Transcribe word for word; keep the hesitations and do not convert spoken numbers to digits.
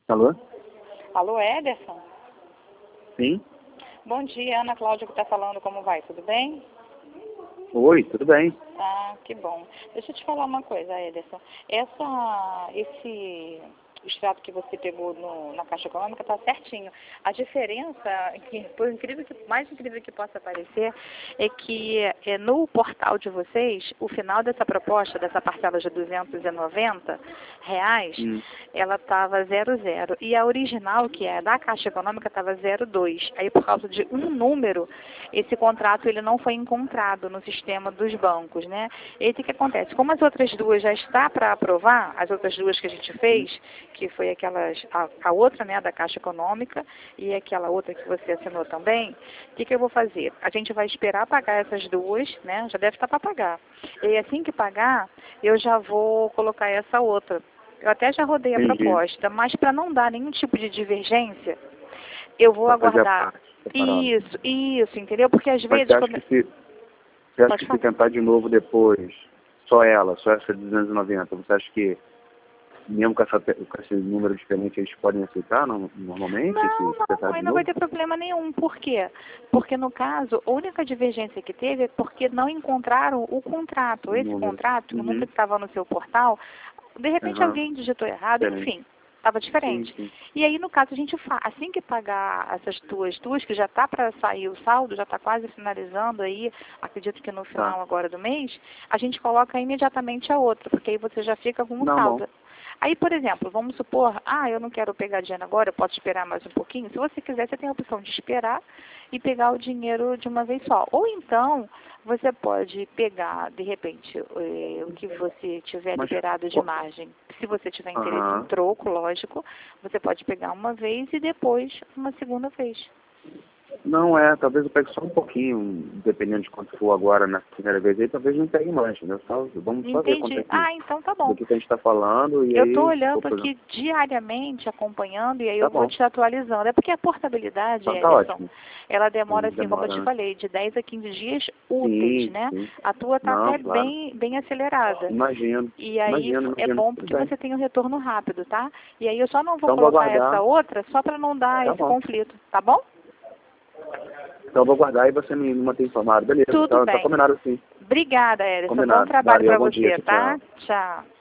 Alô? Alô, Ederson? Sim? Bom dia, Ana Cláudia que está falando, como vai? Tudo bem? Oi, tudo bem? Ah, que bom. Deixa eu te falar uma coisa, Ederson. Essa, esse extrato que você pegou no, na Caixa Econômica está certinho. A diferença, que, por incrível que, mais incrível que possa parecer, é que é, no portal de vocês, o final dessa proposta, dessa parcela de duzentos e noventa reais, Hum. ela estava zero zero. E a original, que é da Caixa Econômica, estava zero dois. Aí, por causa de um número, esse contrato ele não foi encontrado no sistema dos bancos, né? E o que acontece? Como as outras duas já está para aprovar, as outras duas que a gente fez, que foi aquelas, a, a outra, né, da Caixa Econômica e aquela outra que você assinou também, o que, que eu vou fazer? A gente vai esperar pagar essas duas, né? Já deve estar para pagar. E assim que pagar, eu já vou colocar essa outra. Eu até já rodei a Entendi. proposta, mas para não dar nenhum tipo de divergência, eu vou Pra fazer a aguardar. parte separada. Isso, isso, entendeu? Porque às Mas vezes... você acha Quando... que se, você acha Pode que se falar. tentar de novo depois, só ela, só essa de duzentos e noventa, você acha que mesmo com, essa, com esse número diferente eles podem aceitar no, normalmente? Não, Se, se tentar não, de aí não vai novo? ter problema nenhum. Por quê? Porque, no caso, a única divergência que teve é porque não encontraram o contrato. O Esse número. contrato, o número Uhum. que estava no seu portal, de repente Aham. alguém digitou errado, Diferente. enfim, estava Sim, diferente. sim. E aí, no caso, a gente faz, assim que pagar essas duas, duas que já está para sair o saldo, já está quase finalizando aí, acredito que no Tá. final agora do mês, a gente coloca imediatamente a outra, porque aí você já fica com o Não, bom. saldo. Aí, por exemplo, vamos supor, ah, eu não quero pegar dinheiro agora, eu posso esperar mais um pouquinho. Se você quiser, você tem a opção de esperar e pegar o dinheiro de uma vez só. Ou então, você pode pegar, de repente, eh, o que você tiver Mas, liberado de ó, margem. Se você tiver interesse em aham. troco, lógico, você pode pegar uma vez e depois uma segunda vez. Não é, talvez eu pegue só um pouquinho, dependendo de quanto for agora na primeira vez aí, talvez não pegue mais, entendeu? Só, vamos só ver quanto é Entendi. que, Ah, então tá do bom. que a gente está falando e Eu estou aí, pô, olhando por exemplo, aqui diariamente, acompanhando, e aí tá eu vou bom, te atualizando. É porque a portabilidade, então tá Ederson, ótimo. ela demora, Não assim, como eu te demora, né? falei, de dez a quinze dias úteis, Sim, né? sim. A tua está Não, até claro. bem, bem acelerada. Imagino, E aí imagino, é imagino. bom Tudo porque bem. você tem um retorno rápido, tá? E aí eu só não vou Então vou colocar essa aguardar. outra só para não dar Tá esse bom. conflito, tá bom? Então vou aguardar e você me mantém informado. Beleza, Tudo então tá bem. combinado sim. Obrigada, Ederson. Bom Combinado. trabalho Valeu, para bom dia, você, tchau, tá? tchau. Tchau.